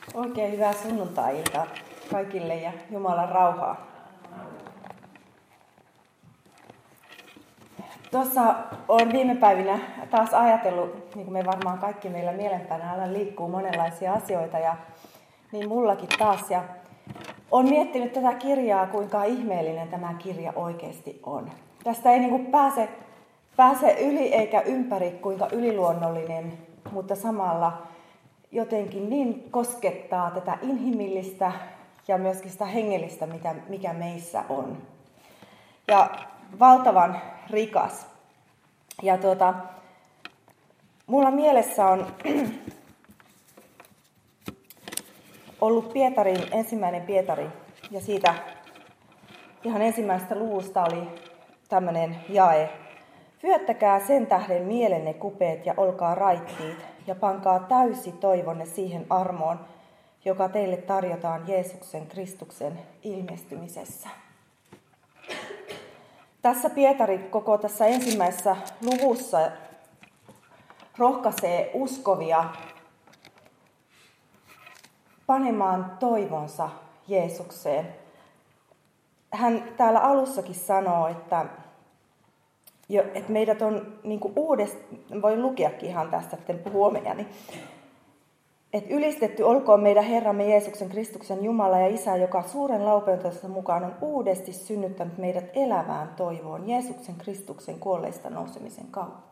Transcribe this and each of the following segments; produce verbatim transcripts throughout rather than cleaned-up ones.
Oikein hyvää sunnuntai-iltaa kaikille ja Jumalan rauhaa. Tuossa olen viime päivinä taas ajatellut, niin kuin me varmaan kaikki meillä mielenpäin liikkuu monenlaisia asioita ja niin mullakin taas. Ja olen miettinyt tätä kirjaa, kuinka ihmeellinen tämä kirja oikeasti on. Tästä ei niin kuin pääse, pääse yli eikä ympäri, kuinka yliluonnollinen, mutta samalla jotenkin niin koskettaa tätä inhimillistä ja myöskin sitä hengellistä, mitä, mikä meissä on. Ja valtavan rikas. Ja tuota, mulla mielessä on ollut Pietarin, ensimmäinen Pietari, ja siitä ihan ensimmäisestä luvusta oli tämmöinen jae. Vyöttäkää sen tähden mielenne kupeet ja olkaa raittiit, ja pankaa täysi toivonne siihen armoon, joka teille tarjotaan Jeesuksen Kristuksen ilmestymisessä. Tässä Pietari koko tässä ensimmäisessä luvussa rohkaisee uskovia panemaan toivonsa Jeesukseen. Hän täällä alussakin sanoo, että, että meidät on niin kuin uudestaan, voin lukeakin ihan tästä, etten puhu omiani, että ylistetty olkoon meidän Herramme Jeesuksen Kristuksen Jumala ja Isä, joka suuren laupeutensa mukaan on uudesti synnyttänyt meidät elävään toivoon Jeesuksen Kristuksen kuolleista nousemisen kautta.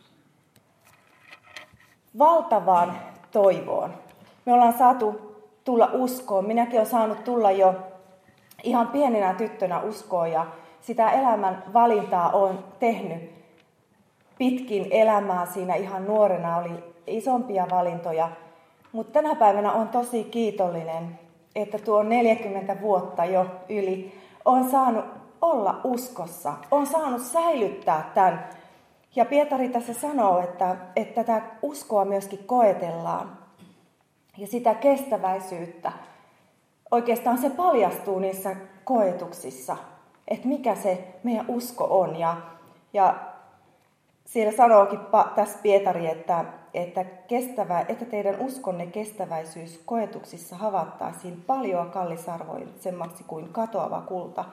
Valtavaan toivoon. Me ollaan saatu tulla uskoon. Minäkin olen saanut tulla jo ihan pienenä tyttönä uskoon ja sitä elämän valintaa olen tehnyt pitkin elämää. Siinä ihan nuorena oli isompia valintoja. Mutta tänä päivänä on tosi kiitollinen, että tuo neljäkymmentä vuotta jo yli on saanut olla uskossa, on saanut säilyttää tämän. Ja Pietari tässä sanoo, että, että tätä uskoa myöskin koetellaan ja sitä kestäväisyyttä. Oikeastaan se paljastuu niissä koetuksissa, että mikä se meidän usko on. Ja, ja siellä sanookin tässä Pietari, että Että, kestävä, että teidän uskonne kestäväisyys koetuksissa havattaisiin paljon kallisarvoisemmaksi kuin katoava kulta.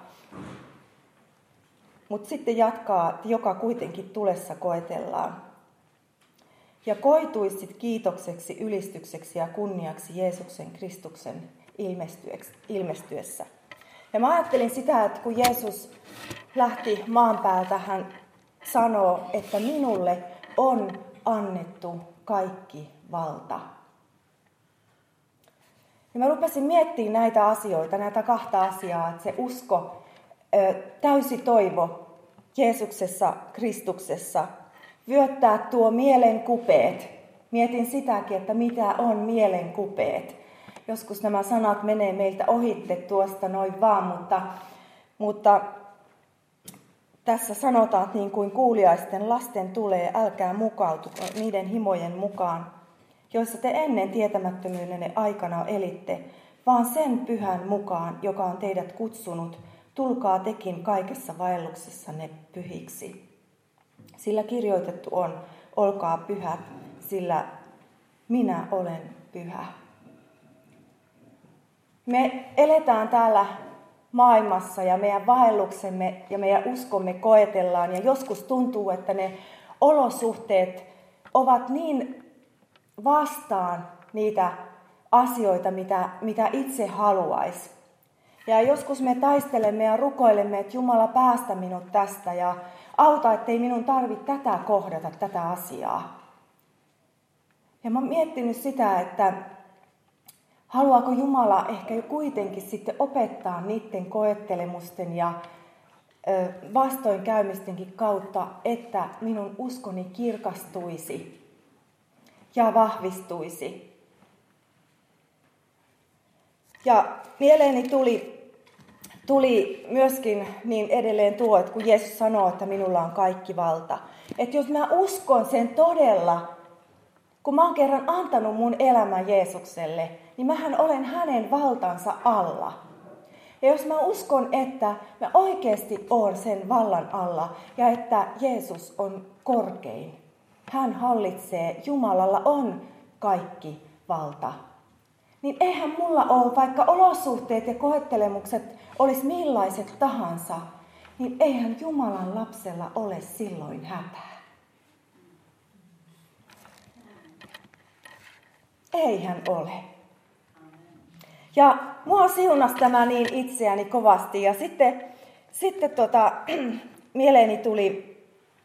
Mutta sitten jatkaa, että joka kuitenkin tulessa koetellaan. Ja koituisit kiitokseksi, ylistykseksi ja kunniaksi Jeesuksen Kristuksen ilmestyessä. Ja mä ajattelin sitä, että kun Jeesus lähti maan päältä, hän sanoo, että minulle on annettu kaikki valta. Ja mä rupesin miettimään näitä asioita, näitä kahta asiaa, että se usko, täysi toivo Jeesuksessa, Kristuksessa, vyöttää tuo mielen kupeet. Mietin sitäkin, että mitä on mielen kupeet. Joskus nämä sanat menee meiltä ohitte tuosta noin vaan, mutta, mutta tässä sanotaan, että niin kuin kuuliaisten lasten tulee, älkää mukautuko niiden himojen mukaan, joissa te ennen tietämättömyyden aikana elitte, vaan sen pyhän mukaan, joka on teidät kutsunut, tulkaa tekin kaikessa vaelluksessanne pyhiksi. Sillä kirjoitettu on, olkaa pyhät, sillä minä olen pyhä. Me eletään täällä maailmassa ja meidän vaelluksemme ja meidän uskomme koetellaan ja joskus tuntuu, että ne olosuhteet ovat niin vastaan niitä asioita, mitä, mitä itse haluaisi. Ja joskus me taistelemme ja rukoilemme, että Jumala päästä minut tästä ja auta, ettei minun tarvitse tätä kohdata, tätä asiaa. Ja mä oon miettinyt sitä, että haluaako Jumala ehkä kuitenkin sitten opettaa niiden koettelemusten ja vastoinkäymistenkin kautta, että minun uskoni kirkastuisi ja vahvistuisi. Ja mieleeni tuli, tuli myöskin niin edelleen tuo, että kun Jeesus sanoo, että minulla on kaikki valta. Että jos mä uskon sen todella, kun mä oon kerran antanut mun elämän Jeesukselle, niin mähän olen hänen valtansa alla. Ja jos mä uskon, että mä oikeasti oon sen vallan alla ja että Jeesus on korkein, hän hallitsee, Jumalalla on kaikki valta, niin eihän mulla ole, vaikka olosuhteet ja koettelemukset olisi millaiset tahansa, niin eihän Jumalan lapsella ole silloin hätää. Eihän ole. Ja mua siunasi tämä niin itseäni kovasti. Ja sitten, sitten tota, mieleeni tuli,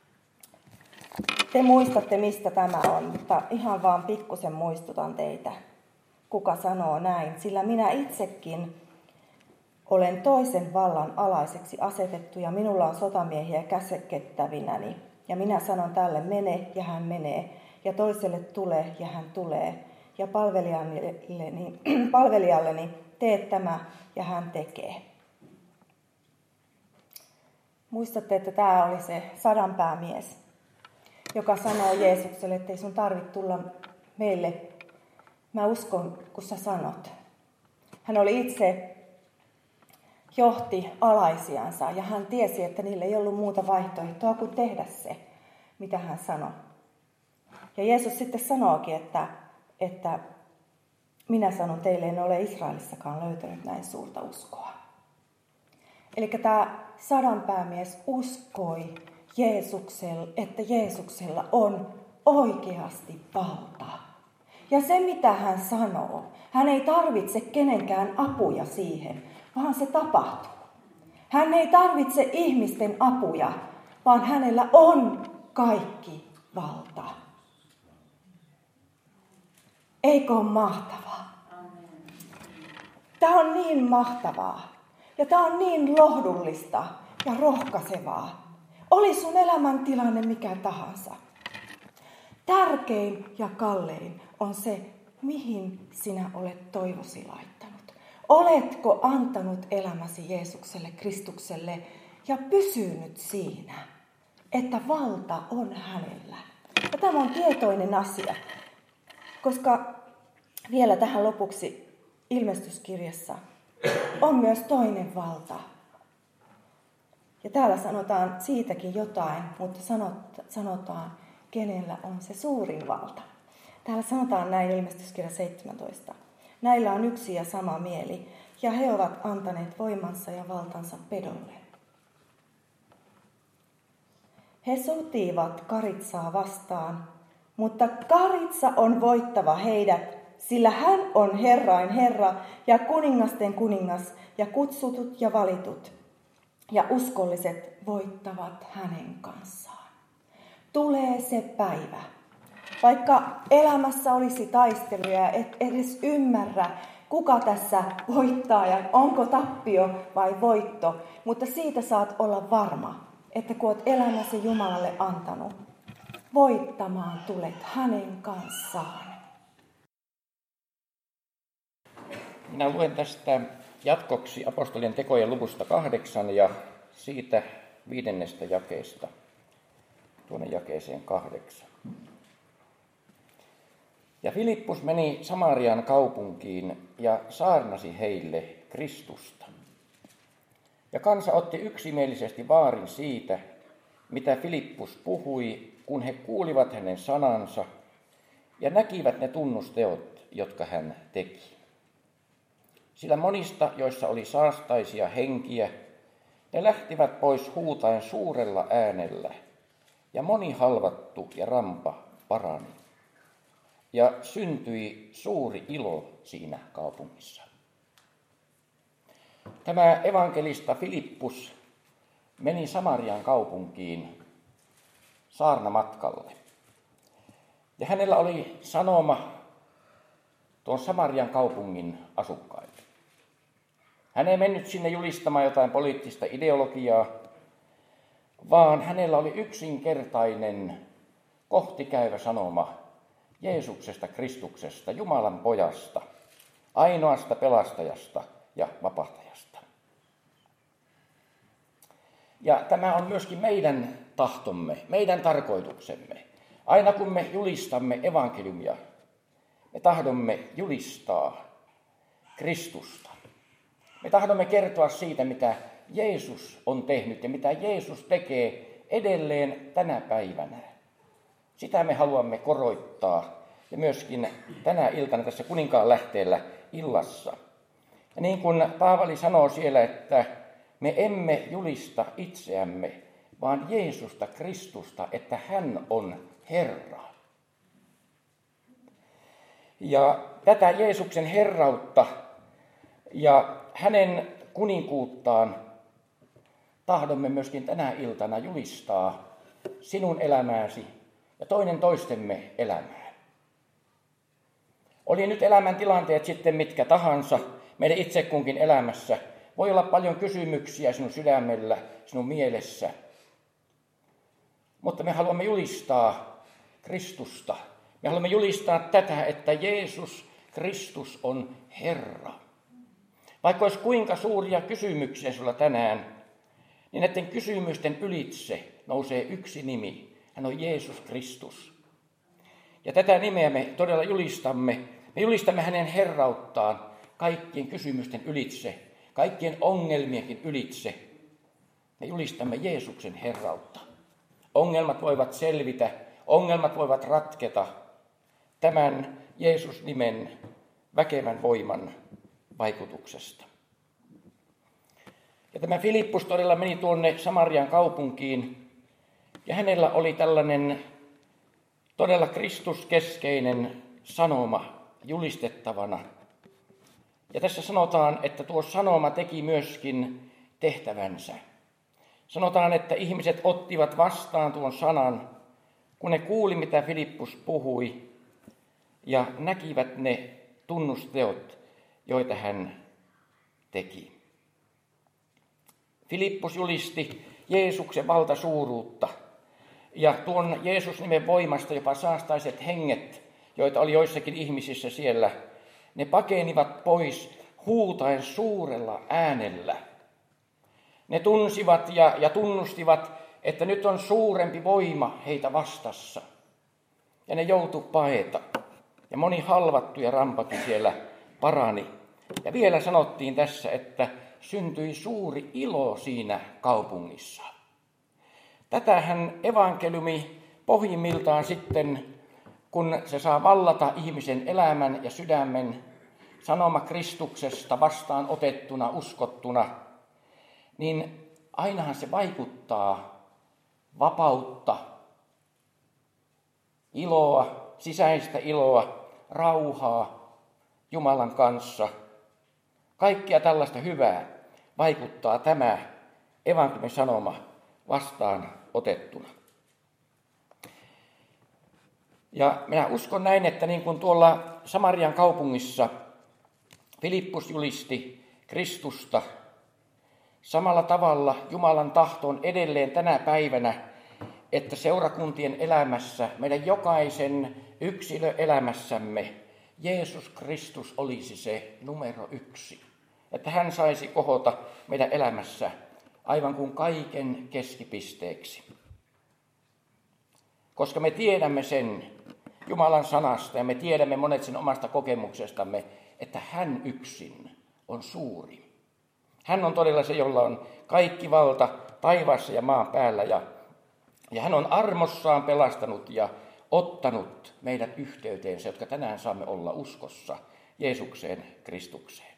te muistatte mistä tämä on, mutta ihan vaan pikkusen muistutan teitä, kuka sanoo näin. Sillä minä itsekin olen toisen vallan alaiseksi asetettu ja minulla on sotamiehiä käskettävinäni. Ja minä sanon tälle mene ja hän menee ja toiselle tule ja hän tulee. Ja palvelijalleni, palvelijalleni tee tämä ja hän tekee. Muistatte, että tämä oli se sadanpäämies, joka sanoo Jeesukselle, että ei sun tarvitse tulla meille. Mä uskon, kun sä sanot. Hän oli itse, johti alaisiansa ja hän tiesi, että niillä ei ollut muuta vaihtoehtoa kuin tehdä se, mitä hän sanoi. Ja Jeesus sitten sanookin, että että minä sanon teille, en ole Israelissakaan löytänyt näin suurta uskoa. Eli tämä sadanpäämies uskoi, Jeesuksella, että Jeesuksella on oikeasti valta. Ja se, mitä hän sanoo, hän ei tarvitse kenenkään apuja siihen, vaan se tapahtuu. Hän ei tarvitse ihmisten apuja, vaan hänellä on kaikki valta. Eikö ole mahtavaa? Tämä on niin mahtavaa. Ja tämä on niin lohdullista ja rohkaisevaa. Oli sun elämäntilanne mikä tahansa. Tärkein ja kallein on se, mihin sinä olet toivosi laittanut. Oletko antanut elämäsi Jeesukselle, Kristukselle ja pysynyt siinä, että valta on hänellä. Ja tämä on tietoinen asia. Koska vielä tähän lopuksi ilmestyskirjassa on myös toinen valta. Ja täällä sanotaan siitäkin jotain, mutta sanotaan, kenellä on se suurin valta. Täällä sanotaan näin ilmestyskirja seitsemäntoista. Näillä on yksi ja sama mieli, ja he ovat antaneet voimansa ja valtansa pedolle. He sotivat Karitsaa vastaan, mutta Karitsa on voittava heidät, sillä hän on Herrain Herra ja kuningasten kuningas ja kutsutut ja valitut. Ja uskolliset voittavat hänen kanssaan. Tulee se päivä. Vaikka elämässä olisi taisteluja, et edes ymmärrä, kuka tässä voittaa ja onko tappio vai voitto. Mutta siitä saat olla varma, että kun olet elämäsi Jumalalle antanut, voittamaan tulet hänen kanssaan. Minä luen tästä jatkoksi apostolien tekojen luvusta kahdeksan ja siitä viidennestä jakeesta tuonne jakeeseen kahdeksan. Ja Filippus meni Samarian kaupunkiin ja saarnasi heille Kristusta. Ja kansa otti yksimielisesti vaarin siitä, mitä Filippus puhui, kun he kuulivat hänen sanansa ja näkivät ne tunnusteot, jotka hän teki. Sillä monista, joissa oli saastaisia henkiä, ne lähtivät pois huutaen suurella äänellä, ja moni halvattu ja rampa parani. Ja syntyi suuri ilo siinä kaupungissa. Tämä evankelista Filippus meni Samarian kaupunkiin saarnamatkalle. Ja hänellä oli sanoma tuon Samarian kaupungin asukkaille. Hän ei mennyt sinne julistamaan jotain poliittista ideologiaa, vaan hänellä oli yksinkertainen kohtikäyvä sanoma Jeesuksesta, Kristuksesta, Jumalan pojasta, ainoasta pelastajasta ja vapahtajasta. Ja tämä on myöskin meidän tahtomme, meidän tarkoituksemme. Aina kun me julistamme evankeliumia, me tahdomme julistaa Kristusta. Me tahdomme kertoa siitä, mitä Jeesus on tehnyt ja mitä Jeesus tekee edelleen tänä päivänä. Sitä me haluamme koroittaa ja myöskin tänä iltana tässä kuninkaan lähteellä illassa. Ja niin kuin Paavali sanoo siellä, että me emme julista itseämme, vaan Jeesusta Kristusta, että hän on Herra. Ja tätä Jeesuksen herrautta ja hänen kuninkuuttaan tahdomme myöskin tänä iltana julistaa sinun elämääsi ja toinen toistemme elämään. Oli nyt elämäntilanteet sitten mitkä tahansa, meidän itse kunkin elämässä, voi olla paljon kysymyksiä sinun sydämellä, sinun mielessä. Mutta me haluamme julistaa Kristusta. Me haluamme julistaa tätä, että Jeesus Kristus on Herra. Vaikka olisi kuinka suuria kysymyksiä sinulla tänään, niin näiden kysymysten ylitse nousee yksi nimi. Hän on Jeesus Kristus. Ja tätä nimeä me todella julistamme. Me julistamme hänen herrauttaan kaikkien kysymysten ylitse, kaikkien ongelmienkin ylitse. Me julistamme Jeesuksen herrautta. Ongelmat voivat selvitä, ongelmat voivat ratketa tämän Jeesus-nimen väkevän voiman vaikutuksesta. Ja tämä Filippus todella meni tuonne Samarian kaupunkiin, ja hänellä oli tällainen todella Kristuskeskeinen sanoma julistettavana. Ja tässä sanotaan, että tuo sanoma teki myöskin tehtävänsä. Sanotaan, että ihmiset ottivat vastaan tuon sanan, kun ne kuuli, mitä Filippus puhui, ja näkivät ne tunnusteot, joita hän teki. Filippus julisti Jeesuksen valtasuuruutta, ja tuon Jeesus-nimen voimasta jopa saastaiset henget, joita oli joissakin ihmisissä siellä, ne pakenivat pois huutaen suurella äänellä. Ne tunsivat ja, ja tunnustivat, että nyt on suurempi voima heitä vastassa. Ja ne joutu paeta. Ja moni halvattu ja rampakin siellä parani. Ja vielä sanottiin tässä, että syntyi suuri ilo siinä kaupungissa. Tätähän evankeliumi pohjimmiltaan sitten, kun se saa vallata ihmisen elämän ja sydämen, sanoma Kristuksesta vastaan otettuna, uskottuna, niin ainahan se vaikuttaa vapautta, iloa, sisäistä iloa, rauhaa Jumalan kanssa. Kaikkea tällaista hyvää vaikuttaa tämä evankeliumin sanoma vastaan otettuna. Ja minä uskon näin, että niin kuin tuolla Samarian kaupungissa Filippus julisti Kristusta, samalla tavalla Jumalan tahto on edelleen tänä päivänä, että seurakuntien elämässä, meidän jokaisen yksilöelämässämme, Jeesus Kristus olisi se numero yksi. Että hän saisi kohota meidän elämässä aivan kuin kaiken keskipisteeksi. Koska me tiedämme sen Jumalan sanasta ja me tiedämme monet sen omasta kokemuksestamme, että hän yksin on suuri. Hän on todella se, jolla on kaikki valta taivaassa ja maan päällä. Ja, ja hän on armossaan pelastanut ja ottanut meidät yhteyteensä, jotka tänään saamme olla uskossa Jeesukseen Kristukseen.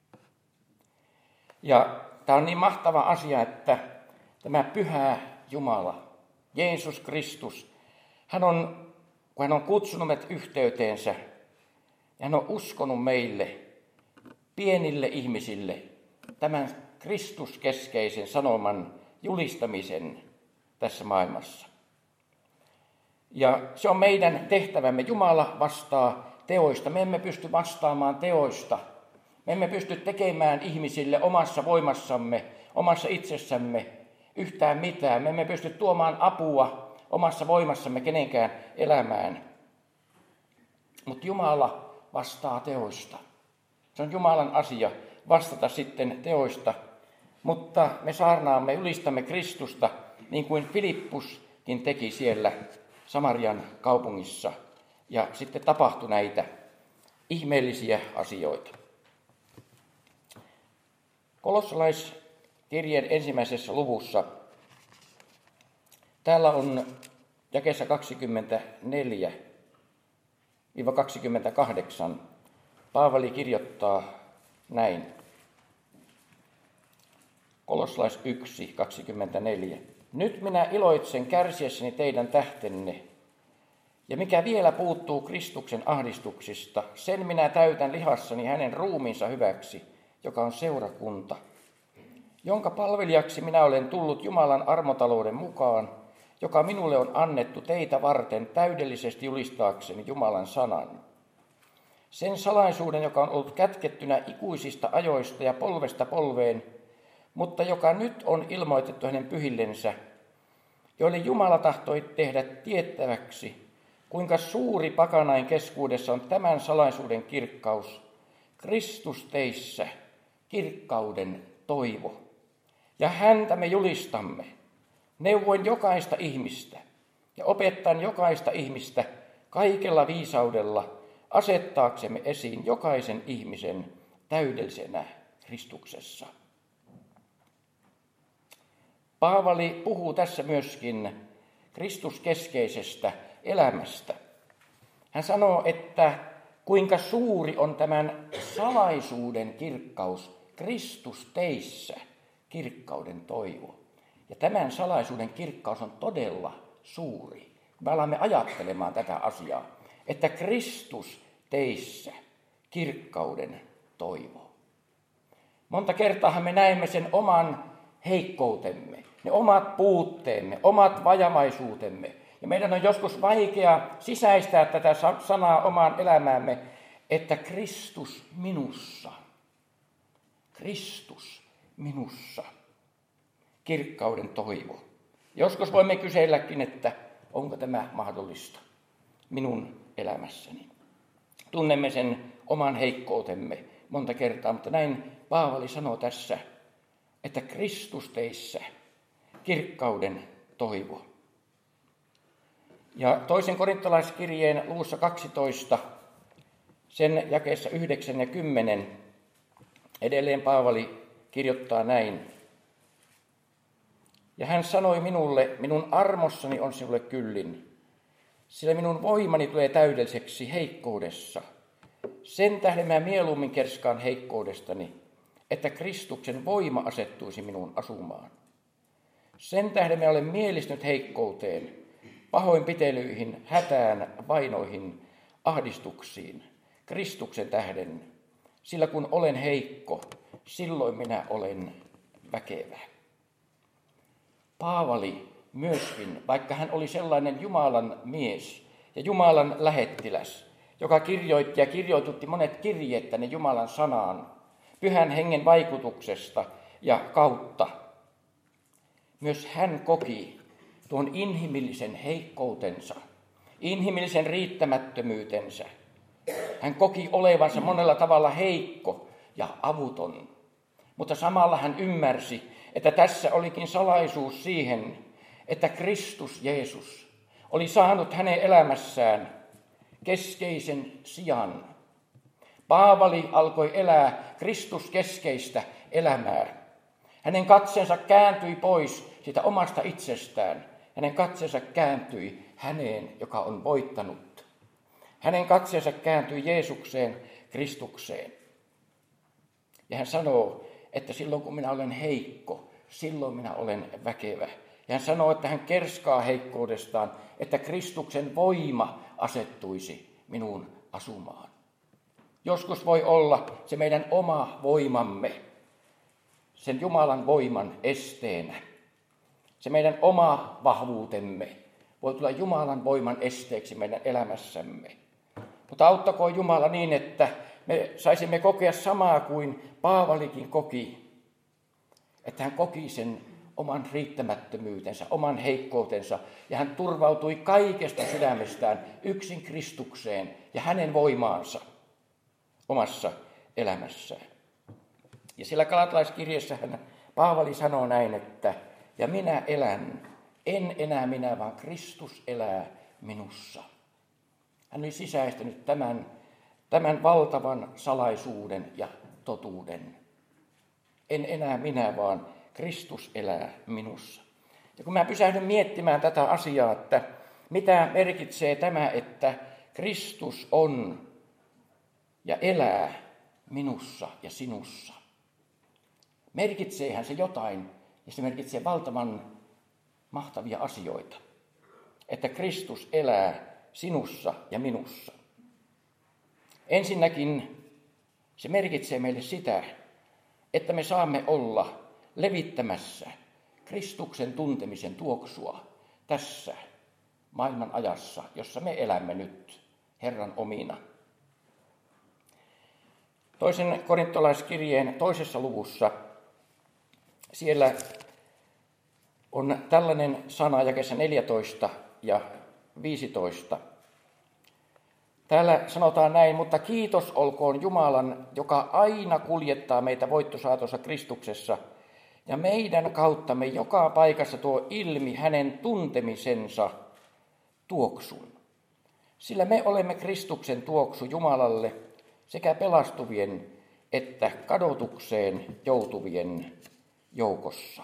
Ja tämä on niin mahtava asia, että tämä pyhä Jumala, Jeesus Kristus, hän on, kun hän on kutsunut meidät yhteyteensä, ja hän on uskonut meille, pienille ihmisille, tämän Kristuskeskeisen sanoman julistamisen tässä maailmassa. Ja se on meidän tehtävämme. Jumala vastaa teoista. Me emme pysty vastaamaan teoista. Me emme pysty tekemään ihmisille omassa voimassamme, omassa itsessämme yhtään mitään. Me emme pysty tuomaan apua omassa voimassamme kenenkään elämään. Mutta Jumala vastaa teoista. Se on Jumalan asia vastata sitten teoista. Mutta me saarnaamme, julistamme Kristusta, niin kuin Filippuskin teki siellä Samarian kaupungissa. Ja sitten tapahtui näitä ihmeellisiä asioita. Kolossalaiskirjeen ensimmäisessä luvussa, täällä on jakeessa kaksikymmentäneljä kaksikymmentäkahdeksan Paavali kirjoittaa näin. Kolossalais yksi kaksikymmentäneljä. Nyt minä iloitsen kärsiessäni teidän tähtenne, ja mikä vielä puuttuu Kristuksen ahdistuksista, sen minä täytän lihassani hänen ruumiinsa hyväksi, joka on seurakunta, jonka palvelijaksi minä olen tullut Jumalan armotalouden mukaan, joka minulle on annettu teitä varten täydellisesti julistaakseni Jumalan sanan. Sen salaisuuden, joka on ollut kätkettynä ikuisista ajoista ja polvesta polveen, mutta joka nyt on ilmoitettu hänen pyhillensä, joille Jumala tahtoi tehdä tiettäväksi, kuinka suuri pakanain keskuudessa on tämän salaisuuden kirkkaus, Kristus teissä, kirkkauden toivo. Ja häntä me julistamme, neuvoin jokaista ihmistä ja opettaen jokaista ihmistä kaikella viisaudella, asettaaksemme esiin jokaisen ihmisen täydellisenä Kristuksessa. Paavali puhuu tässä myöskin Kristuskeskeisestä elämästä. Hän sanoo, että kuinka suuri on tämän salaisuuden kirkkaus, Kristus teissä, kirkkauden toivo. Ja tämän salaisuuden kirkkaus on todella suuri. Me alamme ajattelemaan tätä asiaa, että Kristus teissä, kirkkauden toivo. Monta kertaa me näemme sen oman heikkoutemme, ne omat puutteemme, omat vajamaisuutemme. Ja meidän on joskus vaikea sisäistää tätä sanaa omaan elämäämme, että Kristus minussa, Kristus minussa, kirkkauden toivo. Joskus voimme kyselläkin, että onko tämä mahdollista minun elämässäni. Tunnemme sen oman heikkoutemme monta kertaa, mutta näin Paavali sanoo tässä, että Kristus teissä, kirkkauden toivo. Ja toisen korintolaiskirjeen luvussa kaksitoista, sen jakeessa yhdeksän ja kymmenen, edelleen Paavali kirjoittaa näin. Ja hän sanoi minulle, minun armossani on sinulle kyllin, sillä minun voimani tulee täydelliseksi heikkoudessa. Sen tähden mä mieluummin kerskaan heikkoudestani, että Kristuksen voima asettuisi minun asumaan. Sen tähden mä olen mielistynyt heikkouteen, pahoinpitelyihin, hätään, vainoihin, ahdistuksiin, Kristuksen tähden, sillä kun olen heikko, silloin minä olen väkevä. Paavali myöskin, vaikka hän oli sellainen Jumalan mies ja Jumalan lähettiläs, joka kirjoitti ja kirjoitutti monet kirjeet tänne Jumalan sanaan, Pyhän Hengen vaikutuksesta ja kautta. Myös hän koki tuon inhimillisen heikkoutensa, inhimillisen riittämättömyytensä. Hän koki olevansa monella tavalla heikko ja avuton, mutta samalla hän ymmärsi, että tässä olikin salaisuus siihen, että Kristus Jeesus oli saanut hänen elämässään keskeisen sijan. Paavali alkoi elää Kristuskeskeistä elämää. Hänen katseensa kääntyi pois siitä omasta itsestään. Hänen katseensa kääntyi häneen, joka on voittanut. Hänen katseensa kääntyi Jeesukseen, Kristukseen. Ja hän sanoo, että silloin kun minä olen heikko, silloin minä olen väkevä. Ja hän sanoo, että hän kerskaa heikkoudestaan, että Kristuksen voima asettuisi minuun asumaan. Joskus voi olla se meidän oma voimamme, sen Jumalan voiman esteenä. Se meidän oma vahvuutemme voi tulla Jumalan voiman esteeksi meidän elämässämme. Mutta auttakoon Jumala niin, että me saisimme kokea samaa kuin Paavalikin koki. Että hän koki sen oman riittämättömyytensä, oman heikkoutensa, ja hän turvautui kaikesta sydämestään yksin Kristukseen ja hänen voimaansa omassa elämässään. Ja siellä Galatalaiskirjeessähän Paavali sanoo näin, että ja minä elän, en enää minä, vaan Kristus elää minussa. Hän oli sisäistänyt tämän, tämän valtavan salaisuuden ja totuuden. En enää minä, vaan Kristus elää minussa. Ja kun mä pysähdyn miettimään tätä asiaa, että mitä merkitsee tämä, että Kristus on ja elää minussa ja sinussa. Merkitseehän se jotain, ja se merkitsee valtavan mahtavia asioita, että Kristus elää sinussa ja minussa. Ensinnäkin se merkitsee meille sitä, että me saamme olla levittämässä Kristuksen tuntemisen tuoksua tässä maailman ajassa, jossa me elämme nyt Herran omina. Toisen korintolaiskirjeen toisessa luvussa siellä on tällainen sana jakeessa neljätoista ja viisitoista. Täällä sanotaan näin, mutta kiitos olkoon Jumalan, joka aina kuljettaa meitä voittosaatossa Kristuksessa, ja meidän kauttamme joka paikassa tuo ilmi hänen tuntemisensa tuoksun. Sillä me olemme Kristuksen tuoksu Jumalalle sekä pelastuvien että kadotukseen joutuvien joukossa.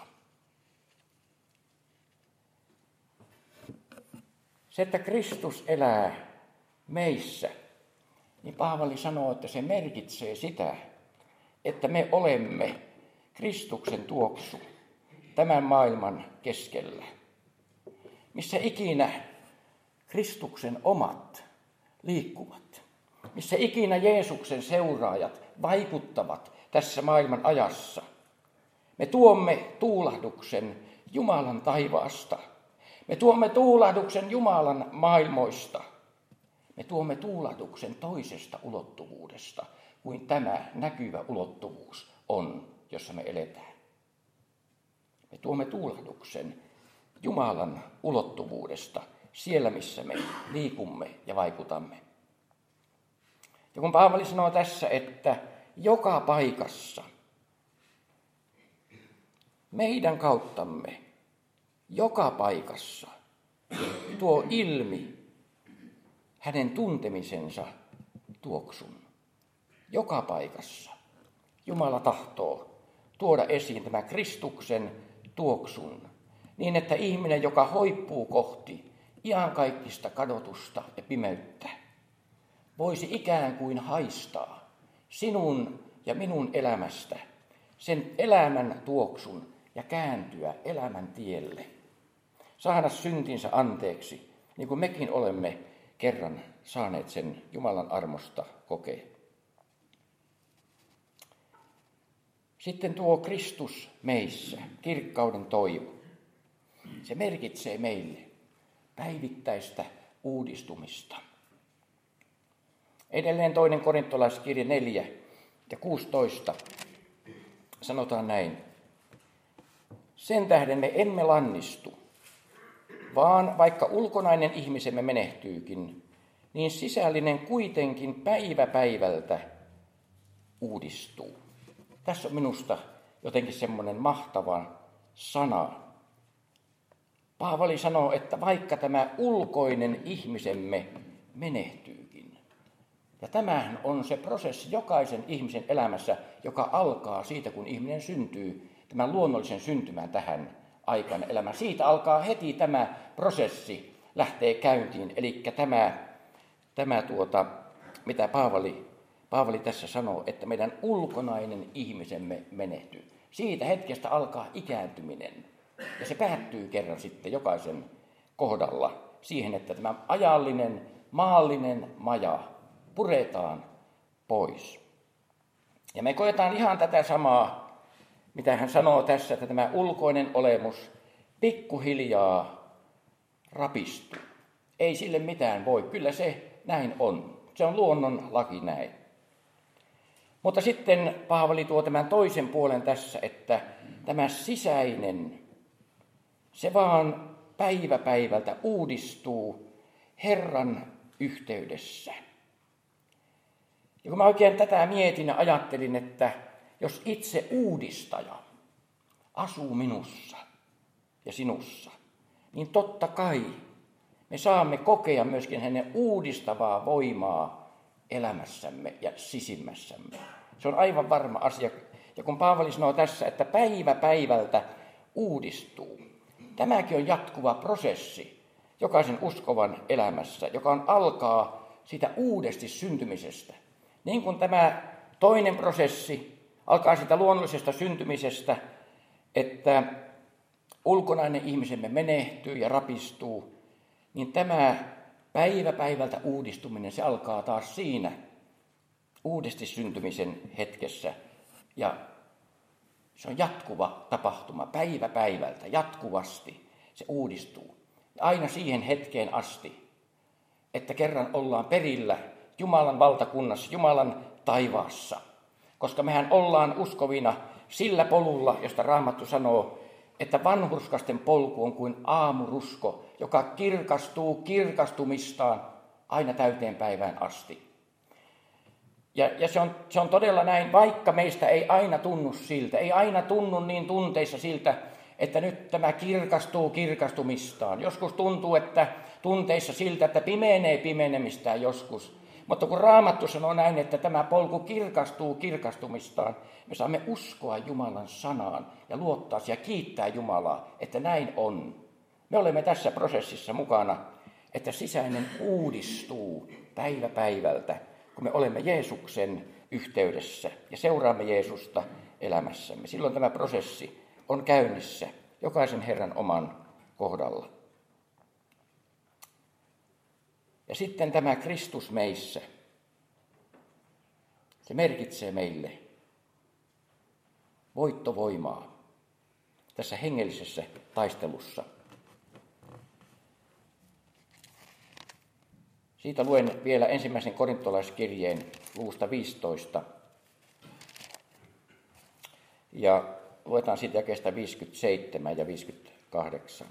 Se, että Kristus elää meissä, niin Paavali sanoo, että se merkitsee sitä, että me olemme Kristuksen tuoksu tämän maailman keskellä. Missä ikinä Kristuksen omat liikkuvat, missä ikinä Jeesuksen seuraajat vaikuttavat tässä maailman ajassa, me tuomme tuulahduksen Jumalan taivaasta. Me tuomme tuulahduksen Jumalan maailmoista. Me tuomme tuulahduksen toisesta ulottuvuudesta, kuin tämä näkyvä ulottuvuus on, jossa me eletään. Me tuomme tuulahduksen Jumalan ulottuvuudesta siellä, missä me liikumme ja vaikutamme. Ja kun Paavali sanoo tässä, että joka paikassa meidän kauttamme joka paikassa tuo ilmi hänen tuntemisensa tuoksun. Joka paikassa Jumala tahtoo tuoda esiin tämä Kristuksen tuoksun niin, että ihminen, joka hoippuu kohti iankaikkista kadotusta ja pimeyttä, voisi ikään kuin haistaa sinun ja minun elämästä sen elämän tuoksun ja kääntyä elämän tielle. Saada syntinsä anteeksi, niin kuin mekin olemme kerran saaneet sen Jumalan armosta kokea. Sitten tuo Kristus meissä, kirkkauden toivo. Se merkitsee meille päivittäistä uudistumista. Edelleen toinen korintolaiskirje neljä ja kuusitoista sanotaan näin. Sen tähden me emme lannistu, vaan vaikka ulkonainen ihmisemme menehtyykin, niin sisällinen kuitenkin päivä päivältä uudistuu. Tässä on minusta jotenkin semmoinen mahtava sana. Paavali sanoo, että vaikka tämä ulkoinen ihmisemme menehtyykin. Ja tämähän on se prosessi jokaisen ihmisen elämässä, joka alkaa siitä, kun ihminen syntyy tämän luonnollisen syntymän tähän aikaan elämään. Siitä alkaa heti tämä prosessi lähtee käyntiin. Eli tämä, tämä tuota, mitä Paavali, Paavali tässä sanoo, että meidän ulkonainen ihmisemme menehtyy. Siitä hetkestä alkaa ikääntyminen. Ja se päättyy kerran sitten jokaisen kohdalla siihen, että tämä ajallinen, maallinen maja puretaan pois. Ja me koetaan ihan tätä samaa, mitä hän sanoo tässä, että tämä ulkoinen olemus pikkuhiljaa rapistuu. Ei sille mitään voi, kyllä se näin on. Se on luonnon laki näin. Mutta sitten Paavali tuo tämän toisen puolen tässä, että tämä sisäinen, se vaan päivä päivältä uudistuu Herran yhteydessä. Ja kun mä oikein tätä mietin ja ajattelin, että jos itse uudistaja asuu minussa ja sinussa, niin totta kai me saamme kokea myöskin hänen uudistavaa voimaa elämässämme ja sisimmässämme. Se on aivan varma asia. Ja kun Paavali sanoo tässä, että päivä päivältä uudistuu, tämäkin on jatkuva prosessi jokaisen uskovan elämässä, joka on alkaa siitä uudesti syntymisestä. Niin kuin tämä toinen prosessi alkaa siitä luonnollisesta syntymisestä, että ulkonainen ihmisemme menehtyy ja rapistuu, niin tämä päivä päivältä uudistuminen, se alkaa taas siinä uudesti syntymisen hetkessä. Ja se on jatkuva tapahtuma, päivä päivältä, jatkuvasti se uudistuu. Aina siihen hetkeen asti, että kerran ollaan perillä Jumalan valtakunnassa, Jumalan taivaassa. Koska mehän ollaan uskovina sillä polulla, josta Raamattu sanoo, että vanhurskasten polku on kuin aamurusko, joka kirkastuu kirkastumistaan aina täyteen päivään asti. Ja, ja se, on, se on todella näin, vaikka meistä ei aina tunnu siltä, ei aina tunnu niin tunteissa siltä, että nyt tämä kirkastuu kirkastumistaan. Joskus tuntuu, että tunteissa siltä, että pimenee pimenemistään joskus. Mutta kun Raamattu sanoo näin, että tämä polku kirkastuu kirkastumistaan, me saamme uskoa Jumalan sanaan ja luottaa ja kiittää Jumalaa, että näin on. Me olemme tässä prosessissa mukana, että sisäinen uudistuu päivä päivältä, kun me olemme Jeesuksen yhteydessä ja seuraamme Jeesusta elämässämme. Silloin tämä prosessi on käynnissä jokaisen Herran oman kohdalla. Ja sitten tämä Kristus meissä, se merkitsee meille voittovoimaa tässä hengellisessä taistelussa. Siitä luen vielä ensimmäisen korintolaiskirjeen luvusta viisitoista. Ja luetaan siitä jakeesta viisikymmentäseitsemän ja viisikymmentäkahdeksan.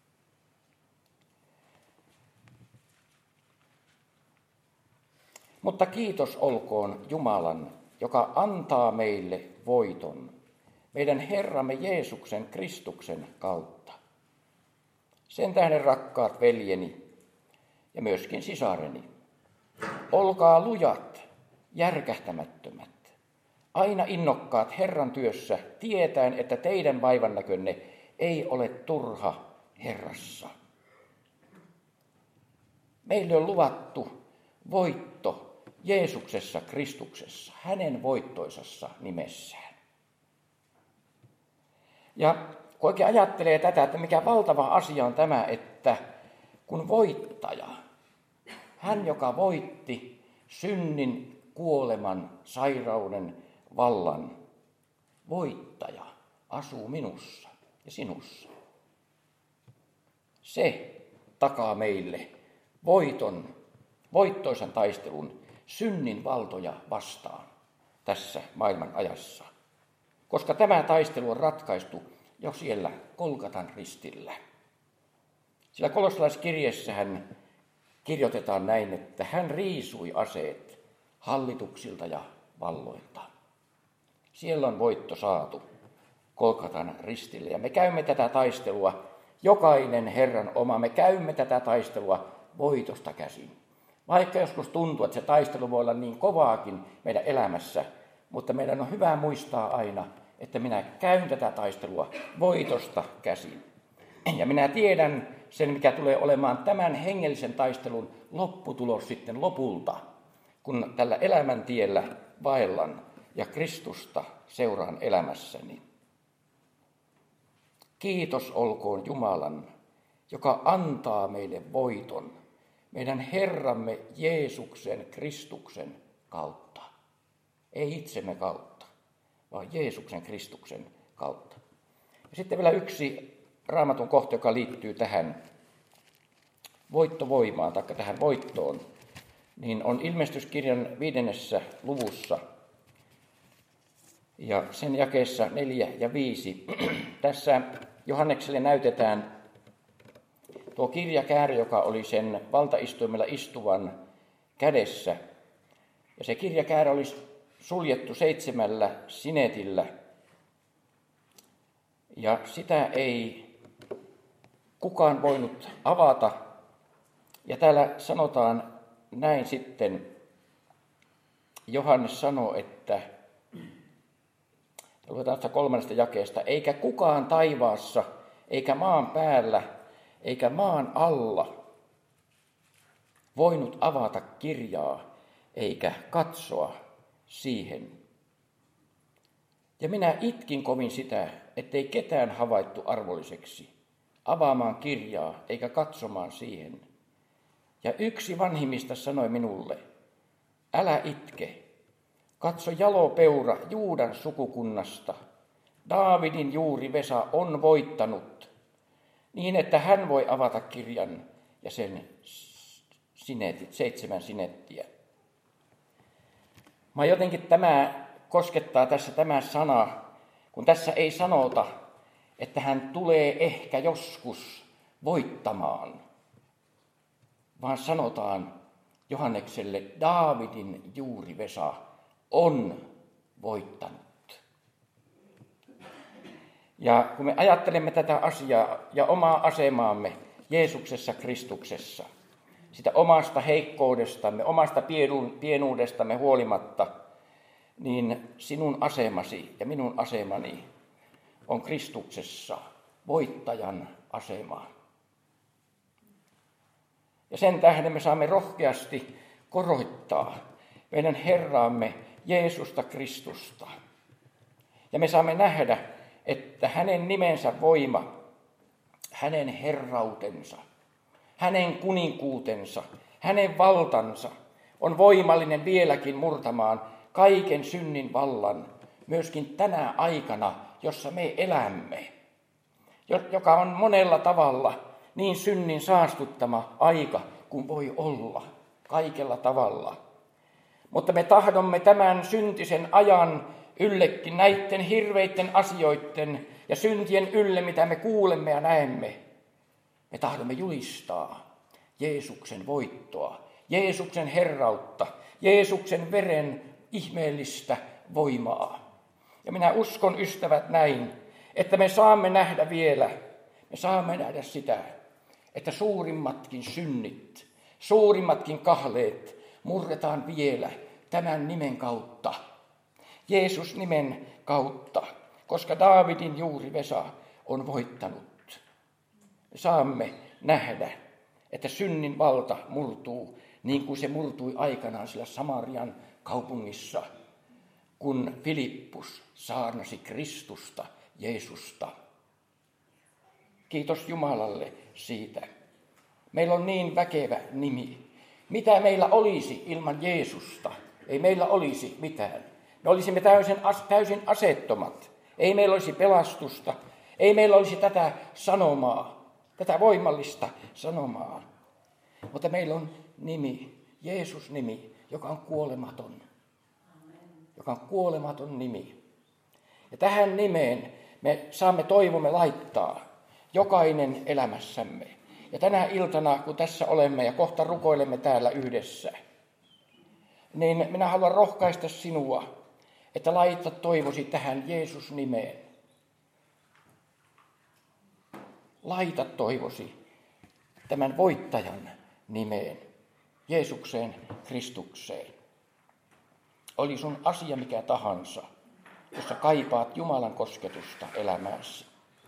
Mutta kiitos olkoon Jumalan, joka antaa meille voiton, meidän Herramme Jeesuksen Kristuksen kautta. Sen tähden, rakkaat veljeni ja myöskin sisareni, olkaa lujat, järkähtämättömät, aina innokkaat Herran työssä, tietäen, että teidän vaivannäkönne ei ole turha Herrassa. Meille on luvattu voitto Jeesuksessa Kristuksessa, hänen voittoisassa nimessään. Ja kun oikein ajattelee tätä, että mikä valtava asia on tämä, että kun voittaja, hän joka voitti synnin, kuoleman, sairauden, vallan, voittaja asuu minussa ja sinussa. Se takaa meille voiton, voittoisan taistelun synnin valtoja vastaan tässä maailman ajassa. Koska tämä taistelu on ratkaistu jo siellä Golgatan ristillä. Sillä kolossalaiskirjeessähän kirjoitetaan näin, että hän riisui aseet hallituksilta ja valloilta. Siellä on voitto saatu Golgatan ristille ja me käymme tätä taistelua, jokainen Herran oma, me käymme tätä taistelua voitosta käsin. Vaikka joskus tuntuu, että se taistelu voi olla niin kovaakin meidän elämässä, mutta meidän on hyvä muistaa aina, että minä käyn tätä taistelua voitosta käsin. Ja minä tiedän sen, mikä tulee olemaan tämän hengellisen taistelun lopputulos sitten lopulta, kun tällä elämäntiellä vaellan ja Kristusta seuraan elämässäni. Kiitos olkoon Jumalan, joka antaa meille voiton meidän Herramme Jeesuksen Kristuksen kautta. Ei itsemme kautta, vaan Jeesuksen Kristuksen kautta. Ja sitten vielä yksi Raamatun kohta, joka liittyy tähän voittovoimaan, tai tähän voittoon, niin on Ilmestyskirjan viidennessä luvussa ja sen jakeessa neljä ja viisi. Tässä Johannekselle näytetään tuo kirjakäärö, joka oli sen valtaistuimella istuvan kädessä. Ja se kirjakäärö oli suljettu seitsemällä sinetillä. Ja sitä ei kukaan voinut avata. Ja täällä sanotaan näin sitten, Johannes sanoo, että, luetaan tästä kolmannesta jakeesta, eikä kukaan taivaassa, eikä maan päällä, eikä maan alla voinut avata kirjaa, eikä katsoa siihen. Ja minä itkin kovin sitä, ettei ketään havaittu arvolliseksi avaamaan kirjaa eikä katsomaan siihen. Ja yksi vanhimmista sanoi minulle, älä itke, katso jalopeura Juudan sukukunnasta. Daavidin juuri Vesa on voittanut, niin että hän voi avata kirjan ja sen sinetit, seitsemän sinettiä. Mä jotenkin tämä koskettaa tässä tämä sana, kun tässä ei sanota, että hän tulee ehkä joskus voittamaan, vaan sanotaan Johannekselle, Daavidin juuri Vesa on voittanut. Ja kun me ajattelemme tätä asiaa ja omaa asemaamme Jeesuksessa Kristuksessa, sitä omasta heikkoudestamme, omasta pienuudestamme huolimatta, niin sinun asemasi ja minun asemani on Kristuksessa voittajan asema. Ja sen tähden me saamme rohkeasti korottaa meidän Herraamme Jeesusta Kristusta. Ja me saamme nähdä, että hänen nimensä voima, hänen herrautensa, hänen kuninkuutensa, hänen valtansa on voimallinen vieläkin murtamaan kaiken synnin vallan, myöskin tänä aikana, jossa me elämme, joka on monella tavalla niin synnin saastuttama aika kuin voi olla, kaikella tavalla. Mutta me tahdomme tämän syntisen ajan yllekin näiden hirveiden asioiden ja syntien ylle, mitä me kuulemme ja näemme. Me tahdomme julistaa Jeesuksen voittoa, Jeesuksen herrautta, Jeesuksen veren ihmeellistä voimaa. Ja minä uskon, ystävät, näin, että me saamme nähdä vielä, me saamme nähdä sitä, että suurimmatkin synnit, suurimmatkin kahleet murretaan vielä tämän nimen kautta. Jeesus-nimen kautta, koska Daavidin juuri Vesa on voittanut. Me saamme nähdä, että synnin valta murtuu niin kuin se murtui aikanaan sillä Samarian kaupungissa, kun Filippus saarnasi Kristusta, Jeesusta. Kiitos Jumalalle siitä. Meillä on niin väkevä nimi. Mitä meillä olisi ilman Jeesusta? Ei meillä olisi mitään. Me olisimme täysin, täysin asettomat. Ei meillä olisi pelastusta. Ei meillä olisi tätä sanomaa, tätä voimallista sanomaa. Mutta meillä on nimi, Jeesus-nimi, joka on kuolematon. Joka on kuolematon nimi. Ja tähän nimeen me saamme toivomme laittaa jokainen elämässämme. Ja tänä iltana, kun tässä olemme ja kohta rukoilemme täällä yhdessä, niin minä haluan rohkaista sinua, että laita toivosi tähän Jeesus-nimeen. Laita toivosi tämän voittajan nimeen, Jeesukseen, Kristukseen. Oli sun asia mikä tahansa, jossa kaipaat Jumalan kosketusta elämääsi.